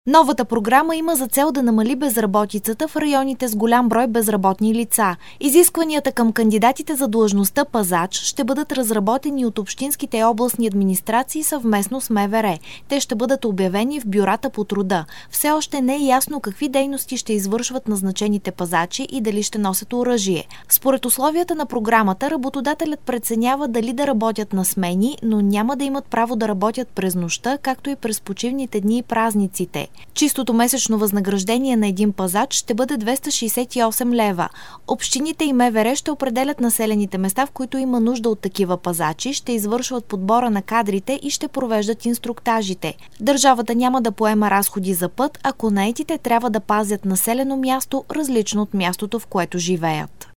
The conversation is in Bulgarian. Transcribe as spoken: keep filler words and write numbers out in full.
Новата програма има за цел да намали безработицата в районите с голям брой безработни лица. Изискванията към кандидатите за длъжността пазач ще бъдат разработени от общинските и областни администрации съвместно с МВР. Те ще бъдат обявени в бюрата по труда. Все още не е ясно какви дейности ще извършват назначените пазачи и дали ще носят оръжие. Според условията на програмата, работодателят преценява дали да работят на смени, но няма да имат право да работят през нощта, както и през почивните дни и празниците. Чистото месечно възнаграждение на един пазач ще бъде двеста шейсет и осем лева. Общините и МВР ще определят населените места, в които има нужда от такива пазачи, ще извършват подбора на кадрите и ще провеждат инструктажите. Държавата няма да поема разходи за път, ако наетите трябва да пазят населено място, различно от мястото, в което живеят.